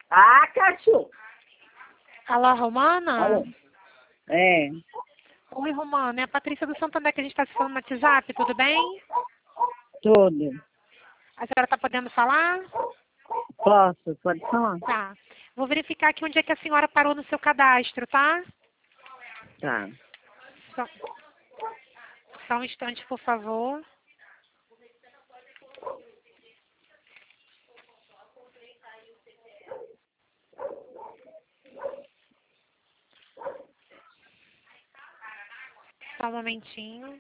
Ah, cachorro. Alô, Romana? Alô. É, Oi, Romana. É a Patrícia do Santander que a gente está se falando no WhatsApp, tudo bem? tudo. A senhora está podendo falar? Posso, pode falar. Tá. Vou verificar aqui onde é que a senhora parou no seu cadastro, tá? Tá. Só, só um instante, por favor. Só um momentinho.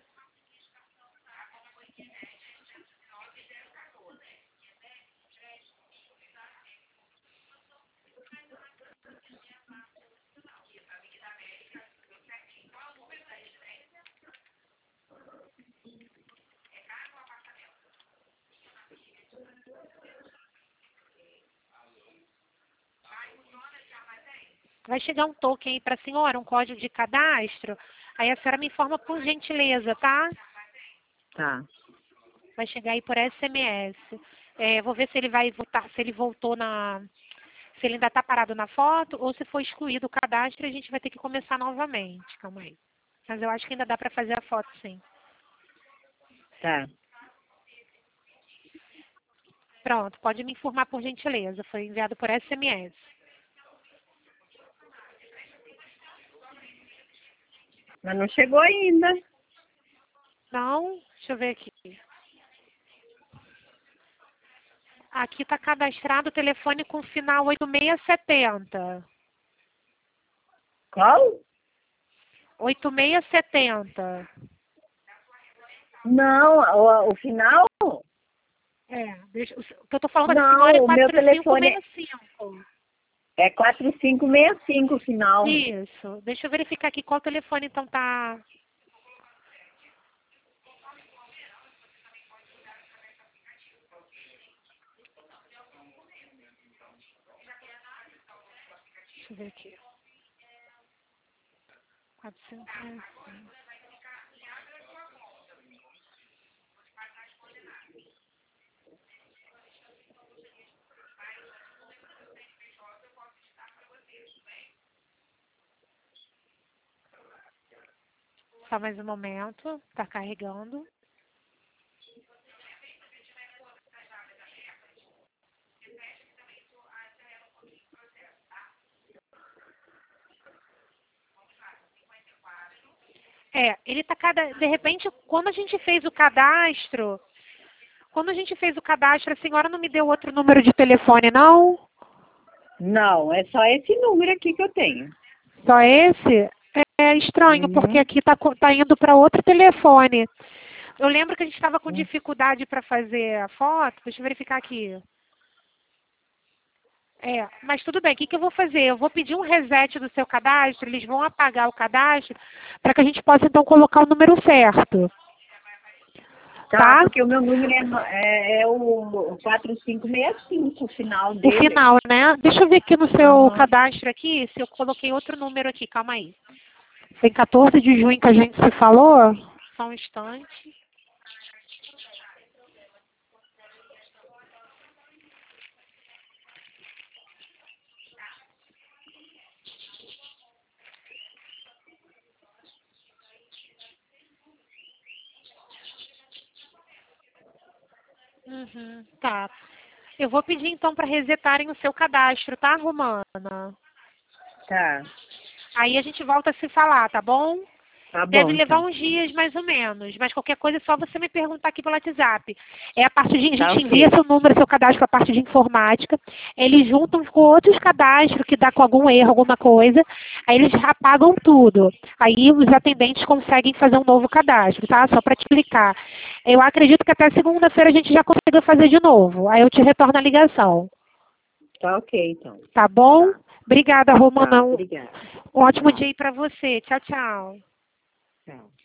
Vai chegar um token aí para a senhora, um código de cadastro. Aí a senhora me informa por gentileza, tá? Tá. Vai chegar aí por SMS. Vou ver se ele vai voltar, se ele voltou se ele ainda está parado na foto ou se foi excluído o cadastro e a gente vai ter que começar novamente. Calma aí. Mas eu acho que ainda dá para fazer a foto, sim. Tá. Pronto, pode me informar por gentileza. Foi enviado por SMS. Mas não chegou ainda. Não? Deixa eu ver aqui. Aqui está cadastrado o telefone com final 8670. Qual? 8670. Não, o final? O que eu estou falando da Não, senhora é o meu telefone 4565. é 4565 o final. Isso. Deixa eu verificar aqui qual telefone então tá. Deixa eu ver aqui. 465. Só mais um momento. Tá carregando. Ele tá de repente, quando a gente fez o cadastro, a senhora não me deu outro número de telefone, não? Não, é só esse número aqui que eu tenho. Só esse? É estranho, porque Uhum. aqui tá indo para outro telefone. Eu lembro que a gente estava com Hum. dificuldade para fazer a foto. Deixa eu verificar aqui. Mas tudo bem. O que eu vou fazer? Eu vou pedir um reset do seu cadastro. Eles vão apagar o cadastro para que a gente possa, então, colocar o número certo. Tá, Tá? porque o meu número é o 4565, o final O dele. final, né? Deixa eu ver aqui no seu Aham. cadastro aqui, se eu coloquei outro número aqui. Calma aí. Foi 14 de junho que a gente se falou? Só um instante. Uhum, tá. Eu vou pedir então para resetarem o seu cadastro, tá, Romana? Tá. Aí a gente volta a se falar, tá bom? Tá Deve bom, levar então. uns dias mais ou menos, mas qualquer coisa é só você me perguntar aqui pelo WhatsApp. A Tá gente envia ok. seu número, seu cadastro para a parte de informática, eles juntam com outros cadastros que dá com algum erro, alguma coisa, aí eles apagam tudo. Aí os atendentes conseguem fazer um novo cadastro, tá? Só para te explicar. Eu acredito que até segunda-feira a gente já consiga fazer de novo. Aí eu te retorno a ligação. Tá ok, então. Tá bom? Tá. Obrigada, Tá, Romana. Um obrigada. ótimo dia Tchau. aí para você. Tchau, tchau. Tchau.